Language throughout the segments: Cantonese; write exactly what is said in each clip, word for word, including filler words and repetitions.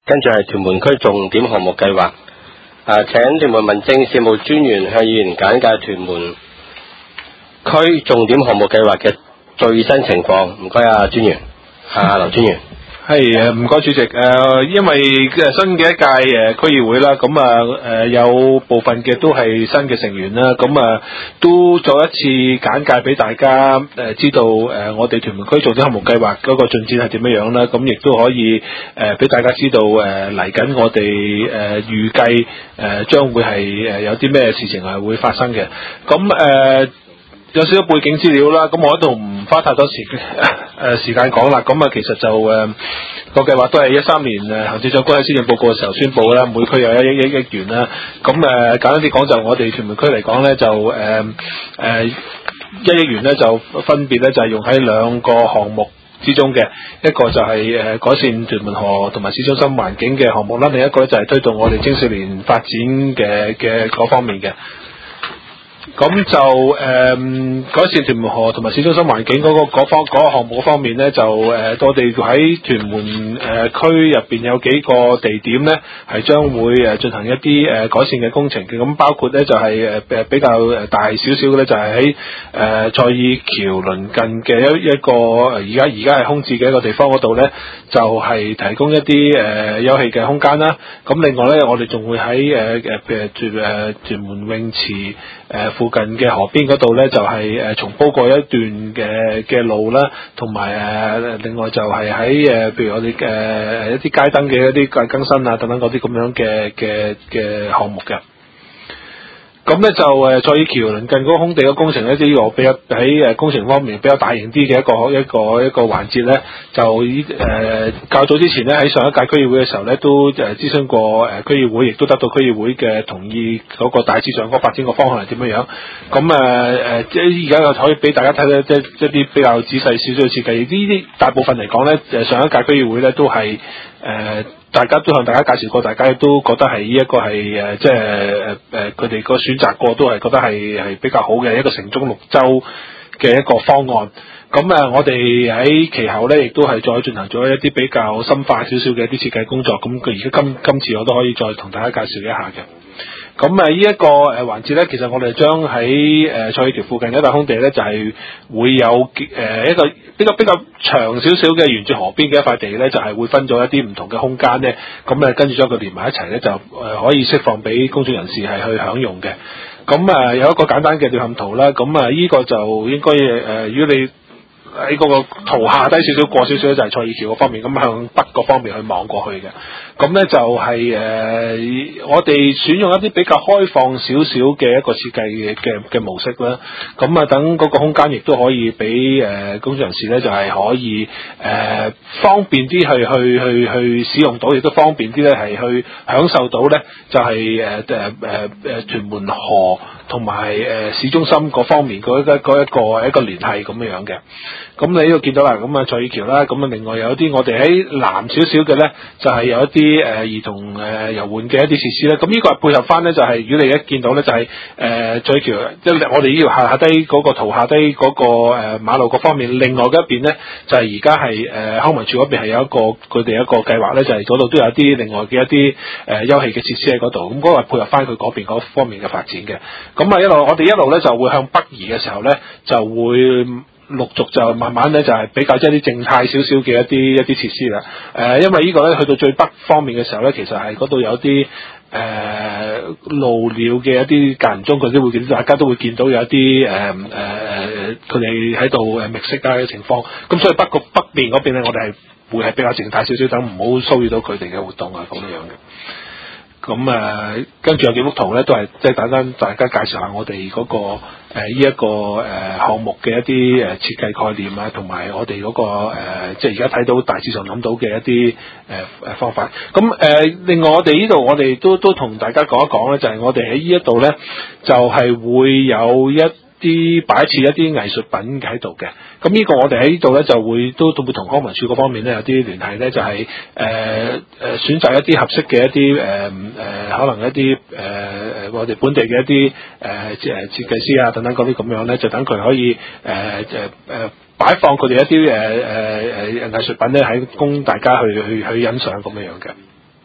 跟住係屯門區重點項目計劃，啊，請屯門民政事務專員向議員簡介屯門區重點項目計劃嘅最新情況。唔該啊，專員，啊，劉專員。 係誒，唔該主席。誒、呃，因為新嘅一屆誒區議會啦，咁啊誒有部分嘅都係新嘅成員啦，咁啊都再一次簡介俾大家誒、呃、知道誒、呃、我哋屯門區重點項目計劃嗰個進展係點樣樣啦，咁亦都可以誒俾、呃、大家知道誒嚟緊我哋誒預計誒將會係誒有啲咩事情係會發生嘅，咁誒。呃有少少背景資料啦，咁我喺度唔花太多時誒、呃、時間講啦。咁啊，其實就誒、呃這個計劃都係一三年誒行政長官喺施政報告嘅時候宣佈啦，每區有一億一億元啦。咁誒、呃、簡單啲講，就我哋屯門區嚟講咧，就誒誒一億元咧就分別咧就係用喺兩個項目之中嘅，一個就係誒改善屯門河同埋市中心環境嘅項目啦，另一個咧就係推動我哋青少年發展嘅嘅嗰方面嘅。咁就誒、呃、改善屯門河同埋市中心環境嗰、那個嗰方嗰、那個項目方面咧，就誒、呃、我哋喺屯門誒、呃、區入邊有幾個地點咧，係將會誒進行一啲誒、呃、改善嘅工程嘅。咁包括咧就係誒誒比較誒大少少嘅咧，就係喺誒蔡意橋鄰近嘅一一個而家而家係空置嘅一個地方嗰度咧，就係、是、提供一啲誒、呃、休憩嘅空間啦。咁另外咧，我哋仲會喺誒誒誒屯誒屯門泳池誒、呃附近嘅河邊嗰度咧，就係、是、誒、呃、重鋪過一段嘅嘅路啦，同埋誒另外就係喺誒譬如我哋誒、呃、一啲街燈嘅一啲更新啊等等嗰啲咁樣嘅嘅嘅項目嘅。咁咧就誒蔡意橋鄰近嗰個空地嘅工程咧，呢個比較喺誒工程方面比較大型啲嘅一個一個一個環節咧，就以誒、呃、較早之前咧喺上一屆區議會嘅時候咧，都誒諮詢過誒區議會，亦都得到區議會嘅同意，嗰個大致上嗰個發展個方向係點樣樣。咁誒誒即係而家又可以俾大家睇到即係一啲比較仔細少少嘅設計。呢啲大部分嚟講咧，誒上一屆區議會咧都係誒。呃大家都向大家介紹過，大家都覺得係呢一個係誒，即係誒誒，佢哋個選擇過都係覺得係係比較好嘅一個城中綠洲嘅一個方案。咁誒，我哋喺其後咧，亦都係再進行咗一啲比較深化少少嘅一啲設計工作。咁佢而家今今次我都可以再同大家介紹一下嘅。咁誒呢一個誒環節咧，其實我哋將喺誒蔡意橋附近嘅一笪空地咧，就係、是、會有誒、呃、一個比較比較長少少嘅沿住河邊嘅一塊地咧，就係、是、會分咗一啲唔同嘅空間咧。咁誒跟住將佢連埋一齊咧，就誒可以釋放俾公眾人士係去享用嘅。咁誒有一個簡單嘅調勘圖啦。咁誒呢個就應該誒、呃，如果你喺嗰個圖下低少少過少少咧，就係蔡意橋嗰方面，咁向北嗰方面去望過去嘅。咁咧就係、是、誒、呃，我哋選用一啲比較開放少少嘅一個設計嘅嘅嘅模式啦。咁啊，等嗰個空間亦都可以俾誒、呃、公眾人士咧，就係、是、可以誒、呃、方便啲去去去去使用到，亦都方便啲咧係去享受到咧，就係誒誒誒誒屯門河同埋誒市中心嗰方面嗰一嗰一個一個聯繫咁樣樣嘅。咁你呢度見到啦，咁啊蔡意橋啦，咁啊另外有啲我哋喺南少少嘅咧，就係、是、有一啲誒、呃、兒童誒、呃、遊玩嘅一啲設施咧。咁呢個係配合翻咧，就係、是、如果你一見到咧，就係誒蔡意橋，即係我哋呢度下下低嗰個圖下低嗰、那個誒、呃、馬路嗰方面，另外嘅一邊咧，就係而家係誒康文署嗰邊係有一個佢哋一個計劃咧，就係嗰度都有啲另外嘅一啲誒、呃、休憩嘅設施喺嗰度。咁嗰個係配合翻佢嗰邊嗰方面嘅發展嘅。咁啊一路我哋一路咧就會向北移嘅時候咧，就會陸續就慢慢咧就係比較即係啲靜態少少嘅一啲一啲設施啦。誒、呃，因為呢個咧去到最北方面嘅時候咧，其實係嗰度有啲誒、呃、鷺鳥嘅一啲間唔中佢都會見到，大家都會見到有一啲誒誒佢哋喺度誒覓食啊嘅情況。咁所以北個北面嗰邊咧，我哋係會係比較靜態少少，等唔好騷擾到佢哋嘅活動啊咁樣樣嘅。咁誒、呃，跟住有幾幅圖咧，都係即係簡單大家介紹下我哋嗰、那個誒呢一個誒、呃、項目嘅一啲誒設計概念啊，同埋我哋嗰、那個、呃、即係而家睇到大致上諗到嘅一啲誒誒方法。咁誒、呃，另外我哋呢度我哋都都同大家講一講咧，就係、是、我哋喺呢一度咧，就係、是、會有一啲擺設一啲藝術品喺度嘅。咁呢個我哋喺呢度咧就會都都會同康文署嗰方面咧有啲聯繫咧，就係誒誒選擇一啲合適嘅一啲誒誒可能一啲誒誒我哋本地嘅一啲誒誒設計師啊等等嗰啲咁樣咧，就等佢可以誒誒誒擺放佢哋一啲誒誒誒藝術品咧，喺供大家去去去欣賞咁樣樣嘅。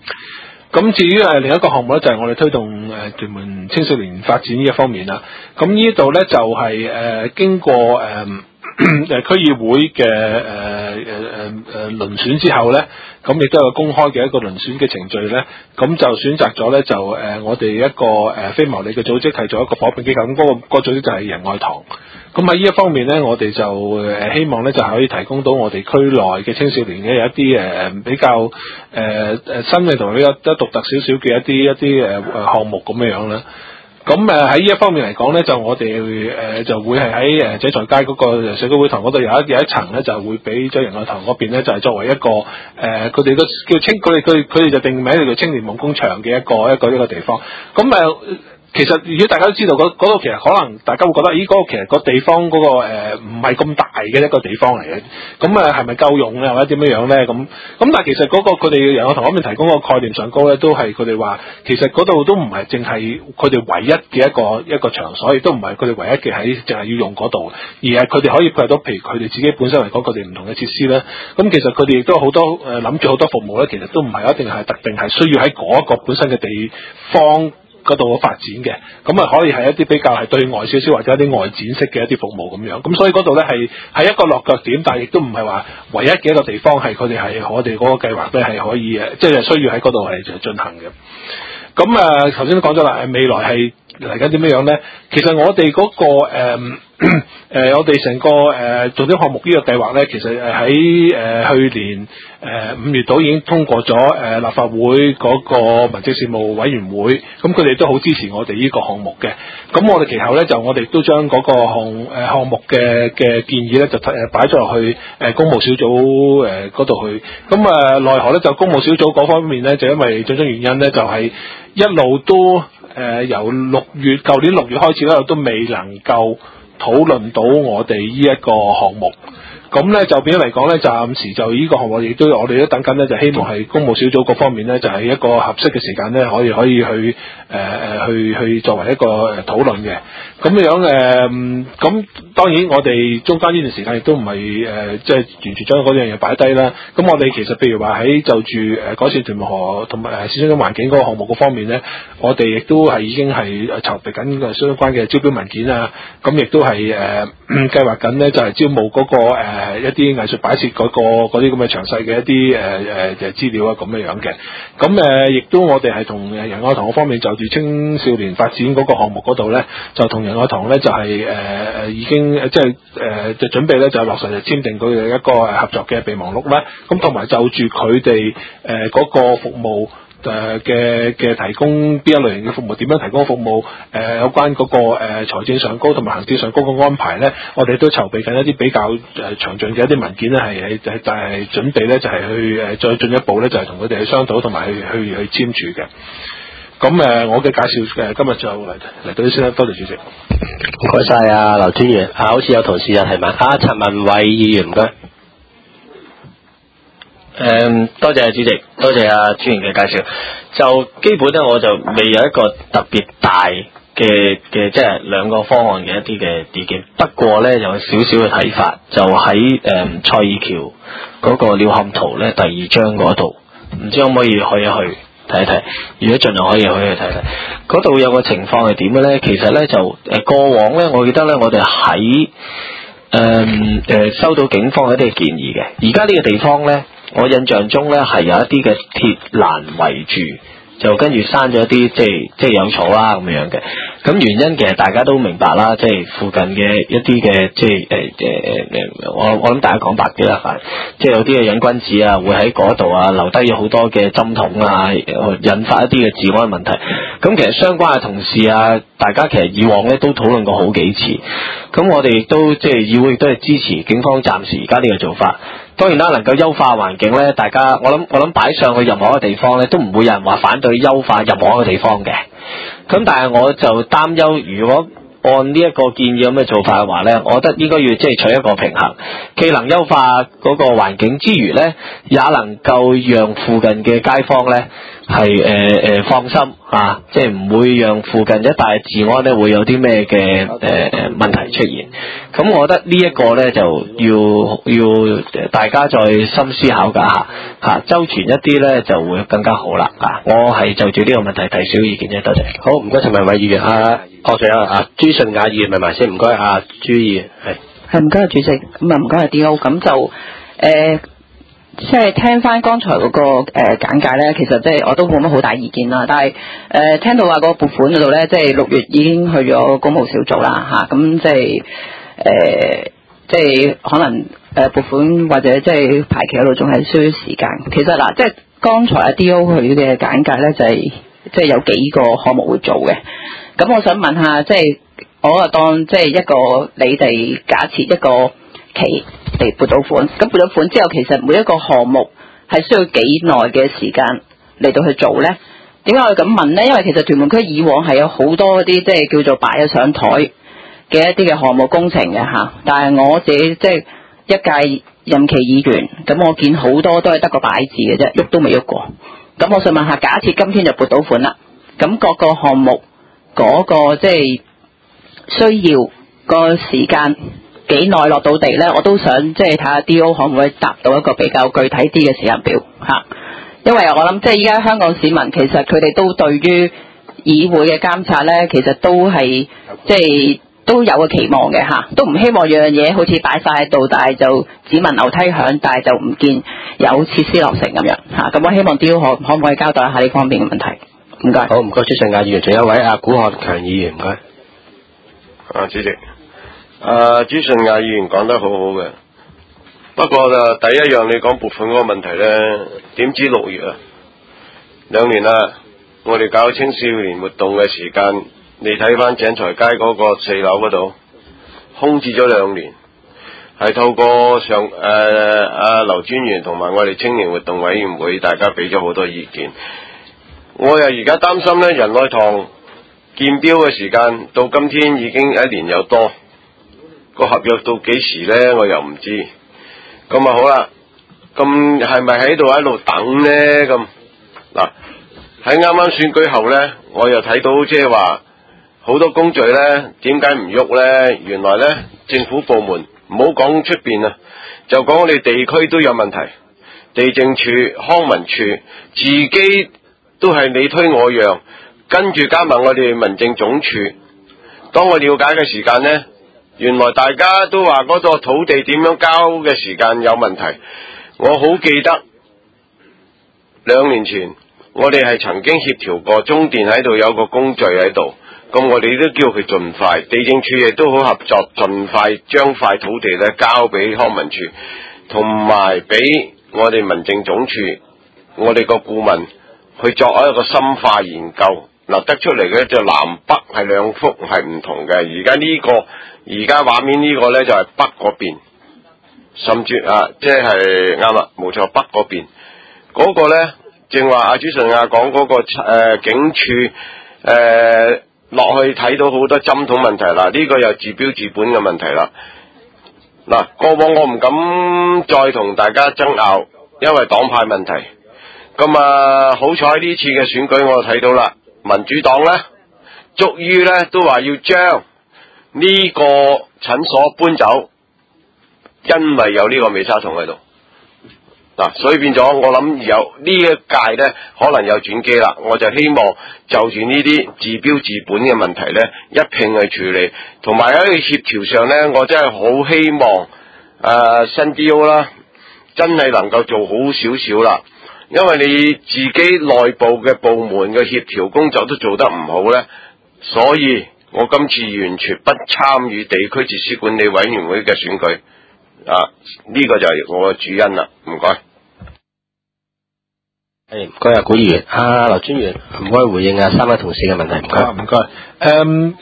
咁至於誒另一個項目咧，就係、是、我哋推動誒屯門青少年發展呢一方面啦。咁呢度咧就係、是、誒、呃、經過誒。呃誒區議會嘅誒誒誒誒輪選之後咧，咁亦都有公開嘅一個輪選嘅程序咧，咁就選擇咗咧就誒、呃、我哋一個誒、呃、非牟利嘅組織係做一個夥伴機構，咁、那、嗰個、那個組織就係仁愛堂。咁喺呢一方面咧，我哋就誒希望咧就可以提供到我哋區內嘅青少年嘅有一啲誒、呃、比較誒誒、呃、新嘅同埋比較得獨特少少嘅一啲一啲誒誒項目咁樣樣啦。咁誒喺呢一方面嚟講咧，就我哋誒、呃、就會係喺誒井財街嗰個社區會堂嗰度有一有一層咧，就會俾咗仁愛堂嗰邊咧，就係、是、作為一個誒佢哋個叫青佢哋佢佢哋就定名叫做青年夢工場嘅一個一個一個地方。咁誒。呃其實如果大家都知道嗰度其實可能大家會覺得，咦嗰、那個其實個地方嗰、那個唔係咁大嘅一個地方嚟嘅，咁誒係咪夠用咧，或者點樣樣咧？咁咁但係其實嗰、那個佢哋仁愛堂嗰邊提供個概念上高咧，都係佢哋話其實嗰度都唔係淨係佢哋唯一嘅一個一個場所，亦都唔係佢哋唯一嘅喺淨係要用嗰度，而係佢哋可以配合到譬如佢哋自己本身嚟講佢哋唔同嘅設施咧。咁其實佢哋亦都好多誒諗住好多服務咧，其實都唔係一定係特定係需要喺嗰一個本身嘅地方嗰度發展嘅，咁啊可以係一啲比較係對外少少或者一啲外展式嘅一啲服務咁樣，咁所以嗰度咧係係一個落腳點，但係亦都唔係話唯一嘅一個地方係佢哋係我哋嗰個計劃咧係可以誒，即係需要喺嗰度係進行嘅。咁啊頭先都講咗啦，未來係嚟緊點樣樣咧？其實我哋嗰、那個誒誒、呃、我哋成個誒重點項目呢個計劃咧，其實誒喺誒去年誒五月度已經通過咗誒、呃、立法會嗰個民政事務委員會，咁佢哋都好支持我哋呢個項目嘅。咁我哋其後咧就我哋都將嗰個項誒項目嘅嘅建議咧就誒擺咗落去誒公務小組誒嗰度去。咁啊奈何咧就公務小組嗰方面咧就因為種種原因咧就係、是、一路都誒、呃、由六月舊年六月開始咧都未能夠討論到我哋呢一個項目。咁咧就變咗嚟講咧，暫時就呢個項目亦都我哋都等緊咧，就希望係公務小組各方面咧，就係、是、一個合適嘅時間咧，可以可以去誒誒、呃、去去作為一個誒討論嘅。咁樣誒，咁、呃、當然我哋中間呢段時間亦都唔係誒，即係完全將嗰樣嘢擺低啦。咁我哋其實譬如話喺就住誒改善屯門河同埋誒市中心環境嗰個項目嗰方面咧，我哋亦都係已經係籌備緊個相關嘅招標文件啊。咁亦都係誒計劃緊咧，就係、是、招募嗰、那個誒。呃誒一啲藝術擺設嗰、那個嗰啲咁嘅詳細嘅一啲誒誒嘅資料啊咁樣樣嘅，咁誒亦都我哋係同仁愛堂嗰方面就住青少年發展嗰個項目嗰度咧，就同仁愛堂咧就係誒誒已經即係誒就準備咧就落實就簽訂佢哋一個合作嘅備忘錄啦，咁同埋就住佢哋誒嗰個服務。誒嘅嘅提供邊一類型嘅服務，點樣提供服務？誒、呃、有關嗰、那個誒、呃、財政上高同埋行政上高嘅安排咧，我哋都籌備緊一啲比較誒詳盡嘅一啲文件咧，係係就係就係準備咧，就係、是、去誒、呃、再進一步咧，就係同佢哋去商討同埋去去去簽署嘅。咁誒、呃，我嘅介紹誒、呃、今日就嚟嚟到呢先啦，多謝主席。 唔該晒啊，劉專員。啊，好似有同事有提問，啊，陳文偉議員唔該。誒、嗯，多謝主席，多謝阿專員嘅介紹。就基本咧，我就未有一個特別大嘅嘅，即係兩個方案嘅一啲嘅意見。不過咧，有少少嘅睇法，就喺誒蔡爾橋嗰個鳥瞰圖咧第二章嗰度，唔知可唔可以去一去睇一睇？如果盡量可以去去睇睇，嗰度有個情況係點嘅咧？其實咧就誒、呃、過往咧，我記得咧，我哋喺誒誒收到警方一啲嘅建議嘅。而家呢個地方咧。我印象中咧係有一啲嘅鐵欄圍住，就跟住生咗一啲即係即係有草啦咁樣嘅。咁原因其實大家都明白啦，即係附近嘅一啲嘅即係誒誒誒，我我諗大家講白啲啦，即係有啲嘅癮君子啊，會喺嗰度啊留低咗好多嘅針筒啊，引發一啲嘅治安問題。咁其實相關嘅同事啊，大家其實以往咧都討論過好幾次。咁我哋亦都即係議會亦都係支持警方暫時而家呢個做法。當然啦，能夠優化環境咧，大家我諗我諗擺上去任何一個地方咧，都唔會有人話反對優化任何一個地方嘅。咁但係我就擔憂，如果按呢一個建議咁嘅做法嘅話咧，我覺得應該要即係取一個平衡，既能優化嗰個環境之餘咧，也能夠讓附近嘅街坊咧係誒誒放心啊，即係唔會讓附近一帶治安咧會有啲咩嘅誒誒問題出現。咁我覺得呢一個咧就要要大家再深思考㗎嚇嚇，周全一啲咧就會更加好啦啊！我係就住呢個問題提少意見啫，多謝。 好，唔該陳文偉議員啊，我仲有啊朱順雅議員問埋先，唔該啊朱議員係。 係唔該主席，咁啊唔該係 D O， 咁就誒。呃即係聽翻剛才嗰、那個誒、呃、簡介咧，其實即係我都冇乜好大意見啦。但係誒、呃、聽到話個撥款嗰度咧，即係六月已經去咗公務小組啦嚇，咁、啊、即係誒、呃、即係可能誒撥款或者即係排期嗰度仲係需要時間。其實嗱，即係剛才阿 D O 佢嘅簡介咧，就係、是、即係有幾個項目會做嘅。咁我想問下，即係我啊當即係一個你哋假設一個期嚟撥到款，咁撥咗款之後，其實每一個項目係需要幾耐嘅時間嚟到去做呢？點解我咁問呢？因為其實屯門區以往係有好多嗰啲即係叫做擺咗上台嘅一啲嘅項目工程嘅嚇，但係我自己即係一屆任期議員，咁我見好多都係得個擺字嘅啫，喐都未喐過。咁我想問下，假設今天就撥到款啦，咁各個項目嗰個即係需要個時間幾耐落到地呢？我都想即係睇下 D O 可唔可以答到一個比較具體啲嘅時間表嚇。因為我諗即係依家香港市民其實佢哋都對於議會嘅監察呢，其實都係即係都有個期望嘅嚇，都唔希望樣樣嘢好似擺晒喺度，但係就只聞樓梯響，但係就唔見有設施落成咁樣嚇。咁我希望 D O 可可唔可以交代一下呢方面嘅問題？唔該。 好，唔該朱順雅議員，仲有一位阿古漢強議員，唔該。 啊，主席。啊，朱順雅議員講得好好嘅，不過啊，第一樣你講撥款嗰個問題呢，點知六月啊，兩年啦，我哋搞青少年活動嘅時間，你睇翻井財街嗰個四樓嗰度，空置咗兩年，係透過上誒阿劉專員同埋我哋青年活動委員會，大家俾咗好多意見。我又而家擔心呢，仁愛堂建標嘅時間到今天已經一年有多。個合約到幾時呢？我又唔知。咁啊好啦，咁係咪喺度喺度等呢？咁嗱，喺啱啱選舉後呢，我又睇到即係話好多工序呢，點解唔喐呢？原來呢，政府部門唔好講出邊啊，就講我哋地區都有問題，地政處、康文處自己都係你推我讓，跟住加埋我哋民政總署。當我了解嘅時間呢，原來大家都話嗰個土地點樣交嘅時間有問題。我好記得兩年前我哋係曾經協調過中電喺度有個工序喺度，咁我哋都叫佢盡快，地政處亦都好合作，盡快將塊土地咧交俾康文署同埋俾我哋民政總署，我哋個顧問去作一個深化研究。嗱，得出嚟嘅就南北係兩幅係唔同嘅。而家呢個而家畫面呢個呢，就係北嗰邊，甚至啊，即係啱啦，冇錯，北嗰邊嗰個呢，正話阿朱順亞講嗰個誒、呃、警署誒落去睇到好多針筒問題啦，呢、這個又治標治本嘅問題啦。嗱，過往我唔敢再同大家爭拗，因為黨派問題。咁啊，好彩呢次嘅選舉我睇到啦。民主黨呢，終於呢都話要將呢個診所搬走，因為有呢個美沙酮喺度。嗱，所以變咗我諗有呢一屆呢，可能有轉機啦。我就希望就住呢啲治標治本嘅問題呢，一併去處理，同埋喺協調上呢，我真係好希望誒、呃、新 D O 啦，真係能夠做好少少啦。因為你自己內部嘅部門嘅協調工作都做得唔好呢，所以我今次完全不參與地區設施管理委員會嘅選舉。啊，呢、這個就係我嘅主因啦。唔該。 係唔該啊，古議員，啊劉專員，唔該回應啊三位同事嘅問題。唔該， 唔該。誒，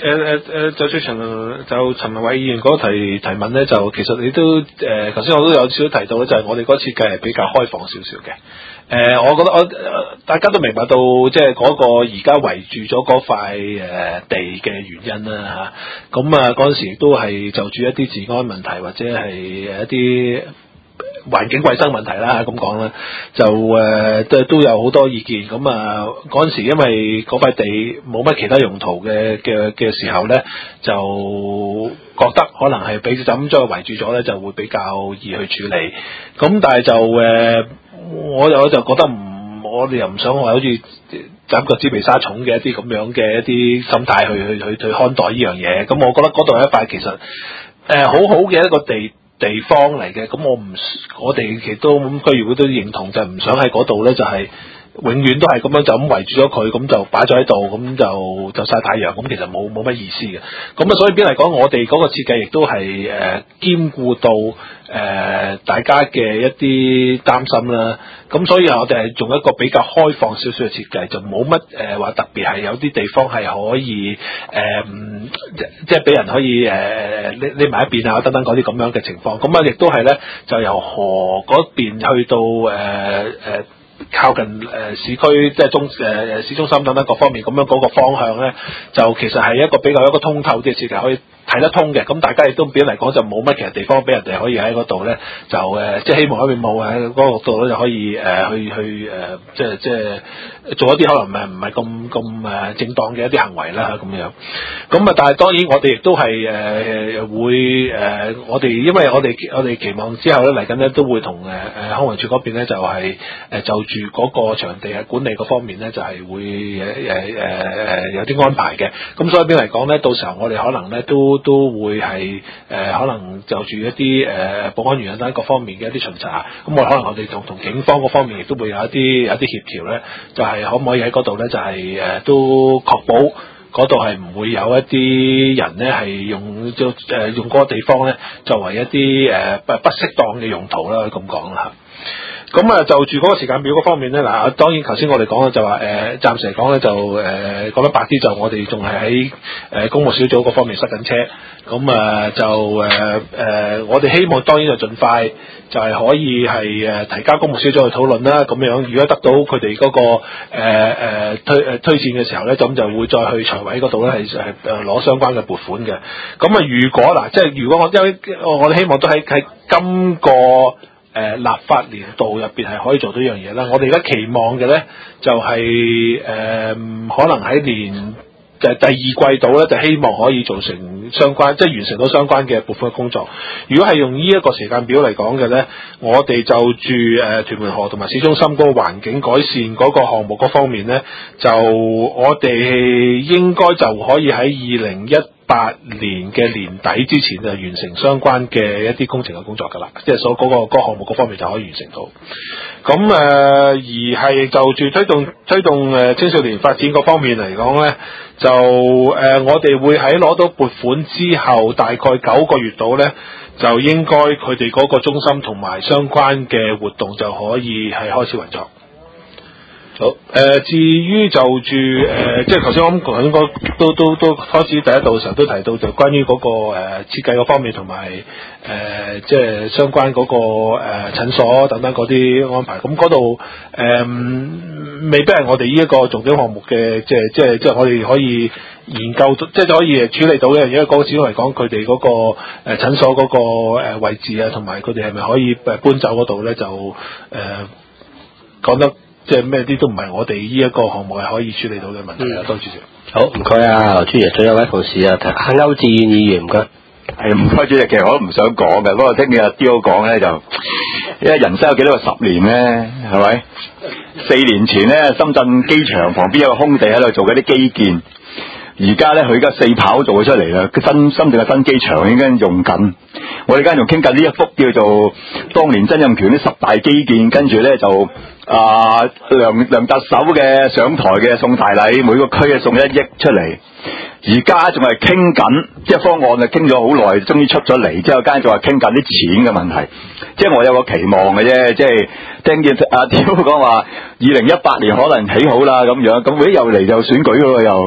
誒誒就最陳就陳文偉議員嗰個提提問咧，就其實你都誒頭先我都有少少提到咧，就係、是、我哋嗰個設計係比較開放少少嘅。誒、呃，我覺得我、呃、大家都明白到，即係嗰個而家圍住咗嗰塊誒、呃、地嘅原因啦嚇。咁啊嗰陣時亦都係就住一啲治安問題或者係一啲環境衛生問題啦，咁講啦，就誒都、呃、都有好多意見。咁啊嗰陣時因為嗰塊地冇乜其他用途嘅嘅嘅時候咧，就覺得可能係俾就咁將佢圍住咗咧，就會比較易去處理。咁但係就誒、呃，我我就覺得唔，我哋又唔想話好似斬腳趾避沙蟲嘅一啲咁樣嘅一啲心態去去去去看待呢樣嘢。咁我覺得嗰度係一塊其實誒、呃、好好嘅一個地。地方嚟嘅，咁我唔，我哋其實都咁區議會都認同，就唔想喺嗰度咧，就係、是、永遠都係咁樣就咁圍住咗佢，咁就擺咗喺度，咁就就曬太陽，咁其實冇冇乜意思嘅。咁啊，所以邊嚟講，我哋嗰個設計亦都係誒、呃、兼顧到誒、呃、大家嘅一啲擔心啦。咁所以我哋係用一個比較開放少少嘅設計，就冇乜誒話特別係有啲地方係可以誒、呃，即係俾人可以誒匿匿埋一邊啊，等等嗰啲咁樣嘅情況。咁啊，亦都係咧，就由河嗰邊去到誒誒、呃呃、靠近誒、呃、市區，即係中誒誒、呃、市中心等等各方面咁樣嗰個方向咧，就其實係一個比較一個通透啲嘅設計，可以睇得通嘅。咁大家亦都變嚟講就冇乜其實地方俾人哋可以喺嗰度咧，就誒、呃、即係希望一邊冇喺嗰個度咧就可以誒、呃、去去誒、呃、即係即係做一啲可能唔係唔係咁咁誒正當嘅一啲行為啦咁樣。咁啊，但係當然我哋亦都係誒會誒、呃、我哋因為我哋我哋期望之後咧嚟緊咧都會同誒誒康文署嗰邊咧就係、是、誒就住嗰個場地嘅管理嗰方面咧就係、是、會誒誒誒誒有啲安排嘅。咁所以邊嚟講咧，到時候我哋可能咧都都會係誒、呃、可能就住一啲誒、呃、保安員等各方面嘅一啲巡查。咁我可能我哋同同警方嗰方面亦都會有一啲有一啲協調咧，就係、是、可唔可以喺嗰度咧就係、是、誒、呃、都確保嗰度係唔會有一啲人咧係用就誒、呃、用嗰個地方咧作為一啲誒不不適當嘅用途啦，咁講啦。咁啊，就住嗰個時間表嗰方面咧，嗱，當然頭先我哋講嘅就話誒，暫時嚟講咧就誒講得白啲，就我哋仲係喺誒公務小組嗰方面塞緊車，咁啊就誒誒、呃，我哋希望當然就盡快就係可以係誒提交公務小組去討論啦，咁樣如果得到佢哋嗰個誒誒、呃、推誒推薦嘅時候咧，咁就會再去財委嗰度咧係係誒攞相關嘅撥款嘅。咁啊，如果嗱，即係如果我因為我哋希望都喺喺今個誒、呃、立法年度入邊係可以做到呢樣嘢啦。我哋而家期望嘅咧就係、是、誒、呃、可能喺年誒第二季度咧就希望可以做成相關，即係完成到相關嘅撥款嘅工作。如果係用呢一個時間表嚟講嘅咧，我哋就住誒、呃、屯門河同埋市中心嗰個環境改善嗰個項目嗰方面咧，就我哋應該就可以喺二零一八年嘅年底之前就完成相關嘅一啲工程嘅工作㗎啦，即係所嗰個嗰個項目嗰方面就可以完成到。咁誒、呃、而係就住推動推動誒青少年發展嗰方面嚟講咧，就誒、呃、我哋會喺攞到撥款之後，大概九個月度咧，就應該佢哋嗰個中心同埋相關嘅活動就可以係開始運作。好，誒、呃，至於就住誒、呃，即係頭先我諗頭先嗰都都都開始第一度嘅時候都提到，就關於嗰、那個誒、呃、設計嗰方面同埋誒即係相關嗰、那個誒、呃、診所等等嗰啲安排。咁嗰度誒未必係我哋呢一個重點項目嘅，即係即係即係我哋可以研究，即係可以處理到一樣嘢。因為嗰個始終嚟講，佢哋嗰個誒診所嗰個誒位置啊，同埋佢哋係咪可以誒搬走嗰度咧，就誒講、呃、得。即係咩啲都唔係我哋呢一個項目係可以處理到嘅問題啊！多謝主席。 好，唔該啊，劉專員，仲有位同事啊，阿歐志遠議員，唔該。 係唔該主席，其實我都唔想講嘅，不過聽見阿刁講咧就，因為人生有幾多個十年咧，係咪？四年前咧，深圳機場旁邊有個空地喺度做緊啲基建，而家咧佢而家四跑做咗出嚟啦，新深圳嘅新機場已經用緊。我哋而家仲傾緊呢一幅叫做當年曾蔭權啲十大基建，跟住咧就。啊，梁梁特首嘅上台嘅送大禮，每個區啊送一億出嚟。而家仲係傾緊，即係方案啊傾咗好耐，終於出咗嚟。之後間仲係傾緊啲錢嘅問題。即係我有個期望嘅啫，即係聽見阿刁講話，二零一八年可能起好啦咁樣。咁會又嚟就選舉咯又。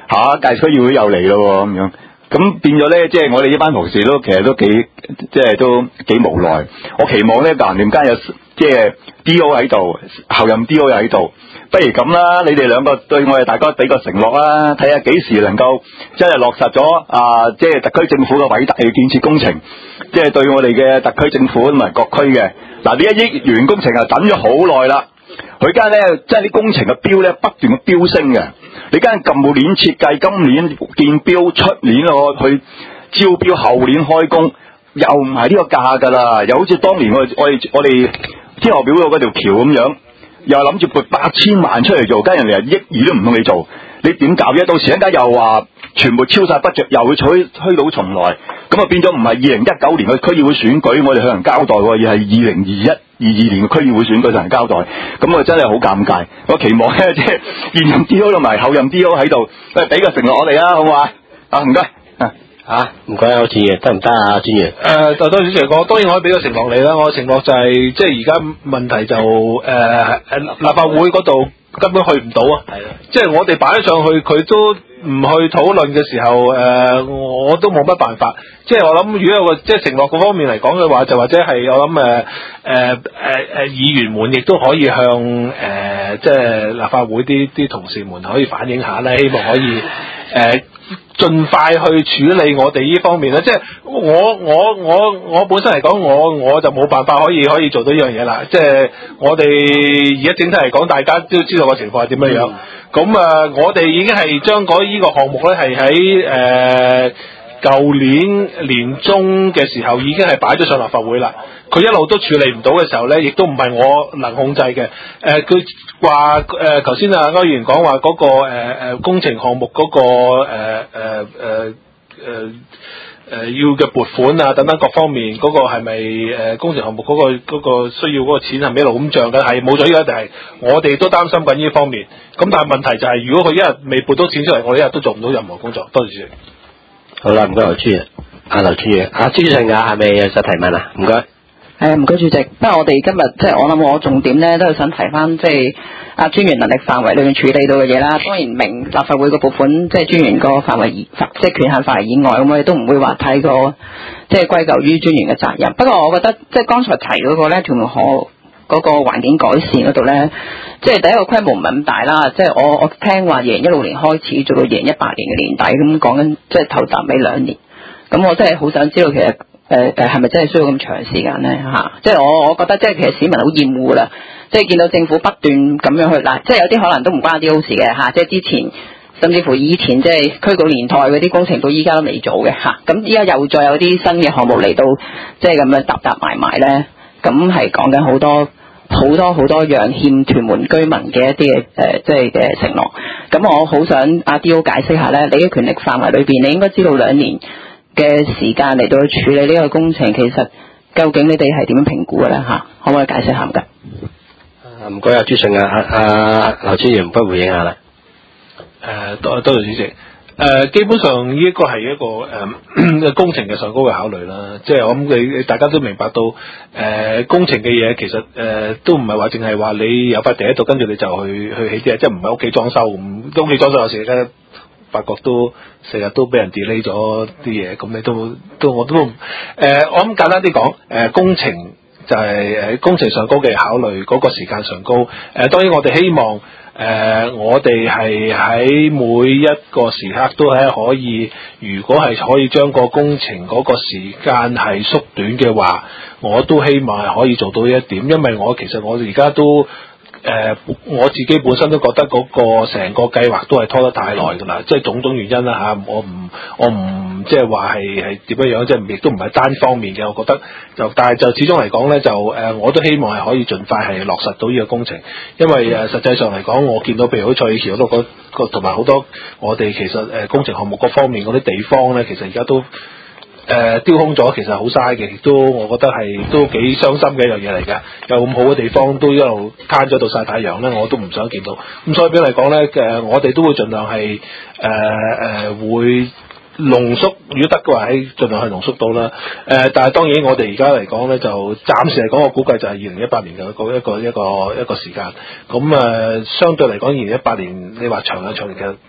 下一屆區議會又嚟咯咁樣。咁變咗咧，即係我哋呢班同事都其實都幾即係都幾無奈。我期望咧，橫掂間有即係 D O 喺度，後任 D O 又喺度，不如咁啦，你哋兩個對我哋大家俾個承諾啦，睇下幾時能夠真係落實咗啊！即係特區政府嘅偉大嘅建設工程，即係對我哋嘅特區政府同埋各區嘅嗱，呢一億元工程啊，等咗好耐啦。佢間咧，即係啲工程嘅標咧不斷嘅飆升嘅。你間舊年設計，今年見標，出年我去招標，後年開工，又唔係呢個價㗎啦。又好似當年我我哋我哋天河表嗰條橋咁樣，又諗住撥八千萬出嚟做，跟人哋億二都唔同你做，你點搞啫？到時一間又話全部超晒budget，又會推推倒重來，咁啊變咗唔係二零一九年嘅區議會選舉，我哋向人交代，而係二零二一。二二年嘅區議會選舉同人交代，咁我真係好尷尬。我期望咧，即係現任 D O 同埋後任 D O 喺度，誒俾個承諾我哋啊，好唔好啊？啊，唔該。 啊，唔該，好似得唔得啊，專員？ 誒，就多謝主席講，當然我可以俾個承諾你啦。我嘅承諾就係、是，即係而家問題就誒誒、呃、立法會嗰度根本去唔到啊。係啊，即係我哋擺咗上去，佢都唔去討論嘅時候，誒、呃，我都冇乜辦法。即係我諗，如果有個即係承諾嗰方面嚟講嘅話，就或者係我諗誒誒誒誒議員們亦都可以向誒、呃、即係立法會啲啲同事們可以反映下咧，希望可以誒。呃盡快去處理我哋呢方面咧，即係我我我我本身嚟講，我我就冇辦法可以可以做到呢樣嘢啦。即係我哋而家整體嚟講，大家都知道個情況係點樣樣。咁、嗯、啊，我哋已經係將嗰呢個項目咧係喺誒舊年年中嘅時候已經係擺咗上立法會啦。佢一路都處理唔到嘅時候咧，亦都唔係我能控制嘅。誒、呃，佢話誒，頭先啊歐議員講話嗰個誒誒、呃、工程項目嗰、那個誒誒誒誒誒要嘅撥款啊等等各方面，嗰、那個係咪誒工程項目嗰、那個嗰、那個需要嗰個錢係咪一路咁漲緊？係冇咗呢個一定係，我哋都擔心緊呢方面。咁但係問題就係、是，如果佢一日未撥到錢出嚟，我哋一日都做唔到任何工作。多謝主席。 好啦，唔該劉專員，阿劉專員，阿朱勝雅係咪有實提問啊？唔該。 誒唔該主席，不過我哋今日即係我諗我重點咧都係想提翻即係阿專員能力範圍裏面處理到嘅嘢啦。當然明立法會個撥款即係專員個範圍以即係權限範圍以外，咁我哋都唔會話太過即係歸咎於專員嘅責任。不過我覺得即係剛才提嗰個咧屯門河嗰個環境改善嗰度咧，即係第一個規模唔係咁大啦。即係我我聽話二零一六年開始做到二零一八年嘅年底，咁講緊即係頭啖尾兩年。咁我真係好想知道其實。誒誒係咪真係需要咁長時間咧嚇、啊？即係我我覺得即係其實市民好厭惡啦，即係見到政府不斷咁樣去嗱，即係有啲可能都唔關 D O 事嘅嚇，即係之前甚至乎以前即係區局年代嗰啲工程到依家都未做嘅嚇，咁依家又再有啲新嘅項目嚟到，即係咁樣搭搭埋埋咧，咁係講緊好多好多好多樣欠屯門居民嘅一啲嘅誒即係嘅承諾。咁我好想阿 D O 解釋下咧，你嘅權力範圍裏邊，你應該知道兩年嘅時間嚟到去處理呢個工程，其實究竟你哋係點樣評估嘅咧嚇？可唔可以解釋下唔該？ 唔該啊，朱勝啊，阿劉專員唔該回應下啦。 誒多多謝主席。誒、呃、基本上呢一個係一個誒、呃、工程嘅上高嘅考慮啦。即係我諗你你大家都明白到誒、呃、工程嘅嘢其實誒、呃、都唔係話淨係話你有塊地喺度，跟住你就去去起啲嘢，即係唔係屋企裝修咁。屋企裝修有時咧，發覺都成日都俾人 delay 咗啲嘢，咁你都都我都誒、呃，我諗簡單啲講，誒、呃、工程就係誒工程上高嘅考慮，嗰、那個時間上高。誒、呃、當然我哋希望誒、呃、我哋係喺每一個時刻都係可以，如果係可以將個工程嗰個時間係縮短嘅話，我都希望係可以做到呢一點，因為我其實我而家都。誒、呃，我自己本身都覺得嗰個成個計劃都係拖得太耐㗎啦，即係種種原因啦嚇。我唔我唔即係話係係點樣樣，即係亦都唔係單方面嘅。我覺得就但係就始終嚟講咧，就誒、呃、我都希望係可以盡快係落實到呢個工程，因為誒、呃、實際上嚟講，我見到譬如好賽橋嗰度個同埋好多我哋其實誒、呃、工程項目各方面嗰啲地方咧，其實而家都。誒、呃，丟空咗，其實好嘥嘅，亦都我覺得係都幾傷心嘅一樣嘢嚟㗎。有咁好嘅地方都一路攤咗度曬太陽咧，我都唔想見到。咁所以嚟講咧，誒、呃，我哋都會盡量係誒誒會濃縮，如果得嘅話，喺盡量係濃縮到啦。誒、呃，但係當然我哋而家嚟講咧，就暫時嚟講，我估計就係二零一八年嘅一個一個一個一個時間。咁誒、呃，相對嚟講，二零一八年你話長啊長，其實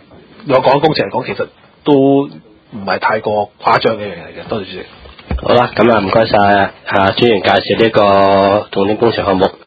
有講工程嚟講，其實都唔係太過誇張嘅一樣嘢嚟嘅。多謝主席。 好啦，咁啊唔該晒啊專員介紹呢個重點工程項目。